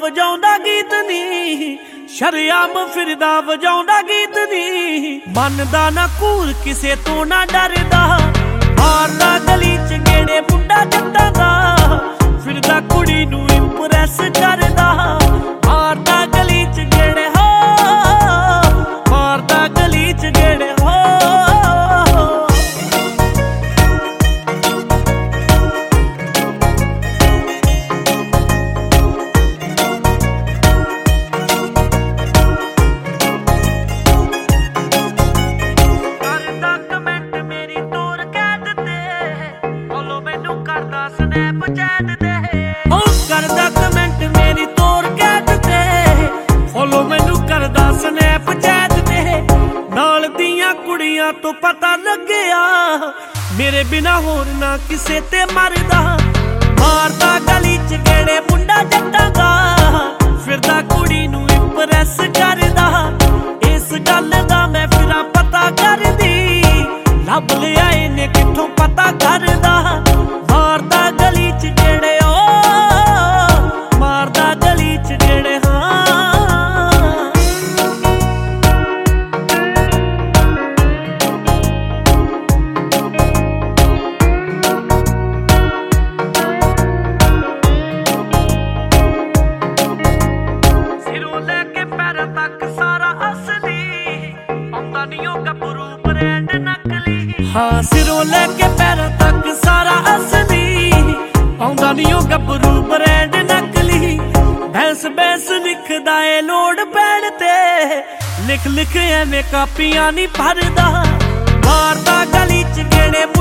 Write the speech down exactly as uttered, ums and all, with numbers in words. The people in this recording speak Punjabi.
ਵਜਾਉਂਦਾ ਗੀਤ ਨੀ, ਸ਼ਰਿਆਮ ਫਿਰਦਾ ਵਜਾਉਂਦਾ ਗੀਤ ਨੀ। ਮੰਨਦਾ ਨਾ ਘੂਰ ਕਿਸੇ ਤੋਂ ਨਾ ਡਰਦਾ, ਮਾਰਦਾ ਗਲੀ ਚ ਗੇੜੇ ਮੁੰਡਾ ਜੱਟਾਂ ਦਾ, ਫਿਰਦਾ ਕੁੜੀ ਨੂੰ ਇੰਪ੍ਰੈਸ ਕਰਦਾ। ਮਾਰਦਾ ਗਲੀ ਚ ਗੇੜੇ ਹੋ, ਮਾਰਦਾ ਗਲੀ ਚ ਗੇੜੇ ਹੋ। ਕਰਦਾ ਕਮੈਂਟ ਮੇਰੀ ਤੋਰ ਕੈਦ ਤੇ, ਫੋਲੋ ਮੈਨੂੰ ਕਰਦਾ ਸਨੈਪਚੈਟ ਤੇ। ਉਹ ਕਰਦਾ ਕਮੈਂਟ ਮੇਰੀ ਤੋਰ ਕੈਦ ਤੇ, ਫੋਲੋ ਮੈਨੂੰ ਕਰਦਾ ਸਨੈਪਚੈਟ ਤੇ। ਨਾਲ ਦੀਆਂ ਕੁੜੀਆਂ ਤੋਂ ਪਤਾ ਲੱਗਿਆ, ਮੇਰੇ ਬਿਨਾ ਹੋਰ ਨਾ ਕਿਸੇ ਤੇ ਮਰਦਾ। ਮਾਰਦਾ ਗਲੀ ਚ ਗੇੜੇ ਮੁੰਡਾ ਜੱਟਾਂ ਦਾ, ਫਿਰਦਾ ਕੁੜੀ ਨੂੰ ਇੰਪ੍ਰੈਸ ਕਰਦਾ। ਇਸ ਗੱਲ ਦਾ ਮੈਂ ਫਿਰਾਂ ਪਤਾ ਕਰਦੀ, ਲੱਭ ਲਿਆ ਇਹਨੇ ਕਿੱਥੋਂ ਪਤਾ ਕਰਦਾ। ਮਾਰਦਾ ਗਲੀ ਚ ਗੇੜੇ ਓ, ਮਾਰਦਾ ਗਲੀ ਚ ਗੇੜੇ ਹਾਂ। ਸਿਰੋਂ ਲੈ ਕੇ ਪੈਰਾਂ ਤੱਕ ਸਾਰਾ ਅਸਲੀ, ਆਉਂਦਾ ਨੀ ਉਹ ਗੱਭਰੂ ਬ੍ਰਾਂਡ ਨਕਲੀ। ਹਾਂ ਸਿਰੋਂ ਲੈ ਕੇ ਪੈਰਾਂ ਤੱਕ ਸਾਰਾ ਅਸਲੀ, ਆਉਂਦਾ ਨੀ ਉਹ ਗੱਭਰੂ ਬ੍ਰਾਂਡ ਨਕਲੀ। ਬੈਂਸ ਬੈਂਸ ਲਿਖਦਾ ਏ ਲੋੜ ਪੈਣ ਤੇ, ਲਿਖ ਲਿਖ ਐਵੇਂ ਕਾਪੀਆਂ ਨੀ ਭਰਦਾ। ਮਾਰਦਾ ਗਲੀ ਚ ਗੇੜੇ